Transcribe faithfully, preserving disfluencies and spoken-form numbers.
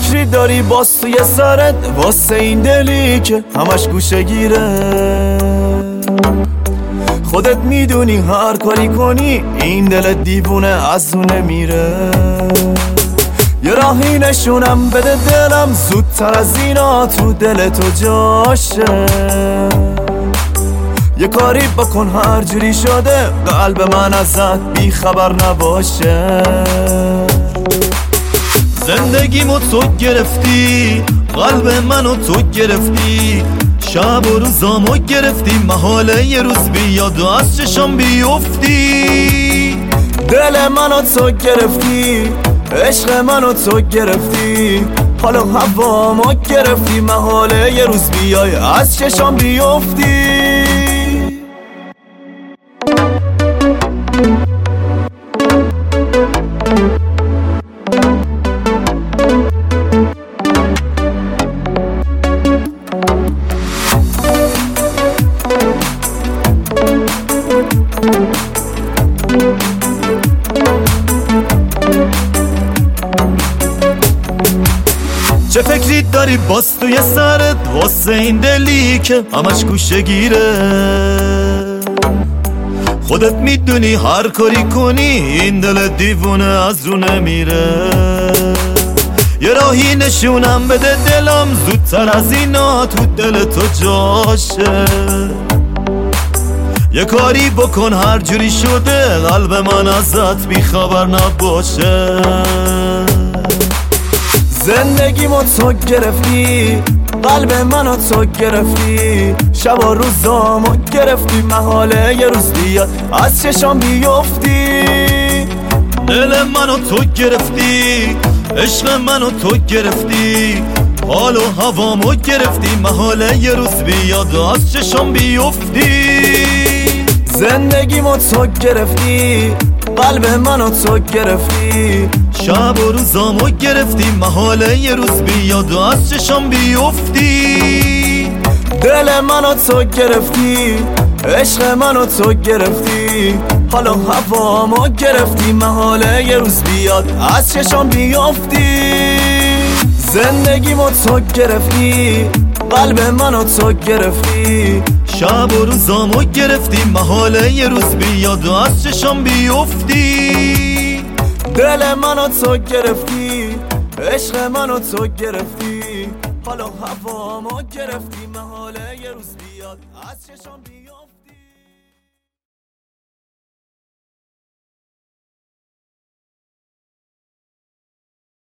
فکری داری باز توی سرت واسه این دلی که همش گوشه گیره؟ خودت میدونی هر کاری کنی این دل دیوونه از اون نمیره. یه راهی نشونم بده دلم زودتر از اینا تو دل تو جاشه. یه کاری بکن هر جوری شده قلب من ازت بی خبر نباشه. زندگیمو تو گرفتی، قلب منو تو گرفتی، شب و روزامو گرفتی، محاله یه روز بیاد و از چشم بیفتی. دل منو تو گرفتی، عشق منو تو گرفتی، حالا هوامو گرفتی، محاله یه روز بیای از چشم بیفتی. چه فکری داری باز توی سرت واسه این دلی که همش گوشه گیره؟ خودت میدونی هر کاری کنی این دل دیوونه از رو نمیره. یه راهی نشونم بده دلم زودتر از اینا تو دل تو جاشه. یه کاری بکن هر جوری شده قلب من ازت بی خبر نباشه. زندگیمو تو گرفتی، قلب منو تو گرفتی، شب و روزامو گرفتی، محاله یه روز بیاد از چشم بیفتی. دل منو تو گرفتی، عشق منو تو گرفتی، حال و هوامو گرفتی، محاله یه روز بیاد از چشم بیفتی. زندگیمو تو گرفتی، قلب منو تو گرفتی، شب و روزامو گرفتی، محاله یه روز بیاد و از چشم بیفتی. دل منو تو گرفتی، عشق منو تو گرفتی، حالا هوامو گرفتی، محاله یه روز بیاد از چشم بیفتی. زندگیمو تو گرفتی، قلب منو تو گرفتی، شب و روزامو گرفتی، محاله یه روز بیاد و از چشم بیفتی. دل منو تو گرفتی، عشق منو تو گرفتی، حالا هوامو گرفتی، محاله یه روز بیاد از چشم بیفتی.